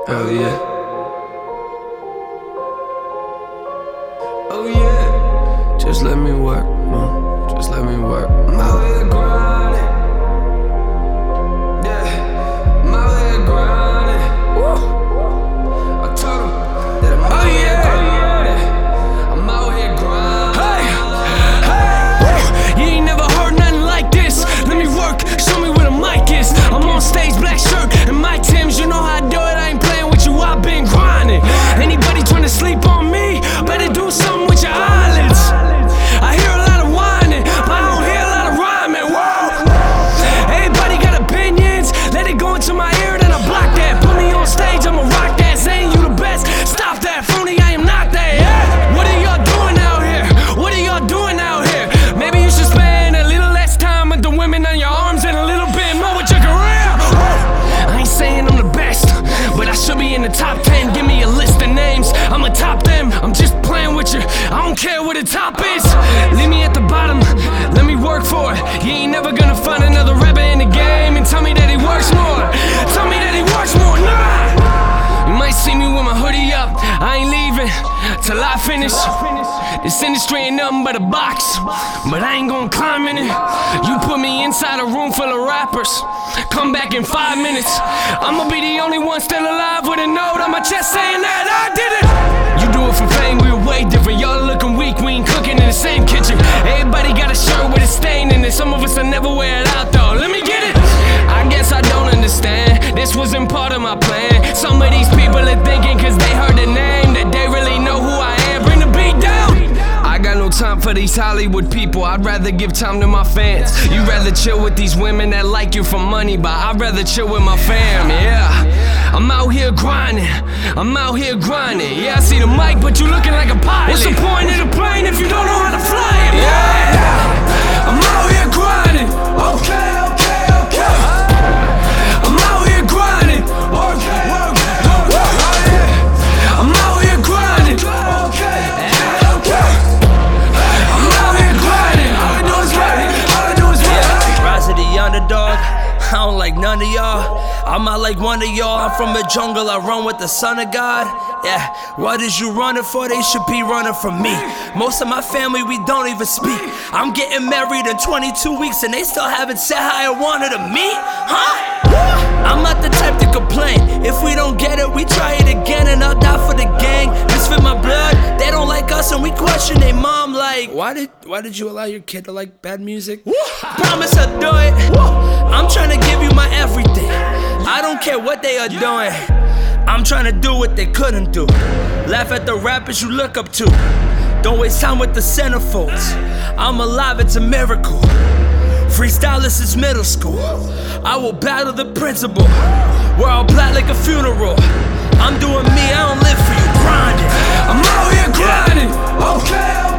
Hell yeah. Oh yeah. Just let me work, just let me work. I'm out here grinding. Yeah, I'm out here grinding. Woo. I told him that I'm out here grinding. I'm out here grinding. Hey, you ain't never heard nothing like this. Let me work, show me where the mic is. I'm on stage, black shirt and my Timbs. You know how I do it, I ain't playing with you, I've been grinding. Anybody trying to sleep on me, better do something with your eyelids. I hear a lot of whining, but I don't hear a lot of rhyming. Whoa. Everybody got opinions, let it go into my ear, then I block that. Put me on stage, I'ma rock that. Saying you the best, stop that, phony, I am not that. Yeah. What are y'all doing out here? What are y'all doing out here? Maybe you should spend a little less time with the women on your arms and a little bit more with your career. I ain't saying I'm the best, but I should be in the top 10. Give me a list of names, I'ma top them. I'm just playing with you, I don't care what the top is. Leave me at the bottom, let me work for it. You ain't never gonna find another rapper in the game and tell me that he works more. Tell me that he works more, nah. You might see me with my hoodie up, I ain't leaving till I finish. This industry ain't nothing but a box, but I ain't gonna climb in it. You put me inside a room full of rappers, come back in 5 minutes, I'ma be the only one still alive with a note on my chest saying that I did it. You do it for fame, we were way different. Y'all looking weak, we ain't cooking in the same kitchen. Everybody got a shirt with a stain in it, some of us will never wear it out though. Let me get it. I guess I don't understand, this wasn't part of my plan. Some of these people are thinking cause they heard the name that they really know who I am. Bring the beat down. I got no time for these Hollywood people, I'd rather give time to my fans. You'd rather chill with these women that like you for money, but I'd rather chill with my fam, yeah. I'm out here grinding, I'm out here grinding. Yeah, I see the mic, but you looking like a pilot. What's the point of the plane if you don't know how to fly it? Yeah, I'm out here grinding. Okay. I'm out here grinding. Okay. I'm out here grinding. Okay. I'm out here grinding. All I do is grinding. All I do is grinding. Rise of the underdog, I don't like none of y'all. I'm not like one of y'all, I'm from the jungle, I run with the son of God. Yeah, what is you running for? They should be running from me. Most of my family, we don't even speak. I'm getting married in 22 weeks and they still haven't said how I wanted to meet, huh? I'm not the type to complain. If we don't get it, we try it again and I'll die for the gang. Misfit my blood, they don't like us and we question their mom like, why did you allow your kid to like bad music? Promise I'll do it. I'm trying to give you my everything. I don't care what they are doing, I'm trying to do what they couldn't do. Laugh at the rappers you look up to. Don't waste time with the centerfolds. I'm alive, it's a miracle. Freestylers since middle school. I will battle the principal. We're all black like a funeral. I'm doing me, I don't live for you grinding. I'm out here grinding. Okay.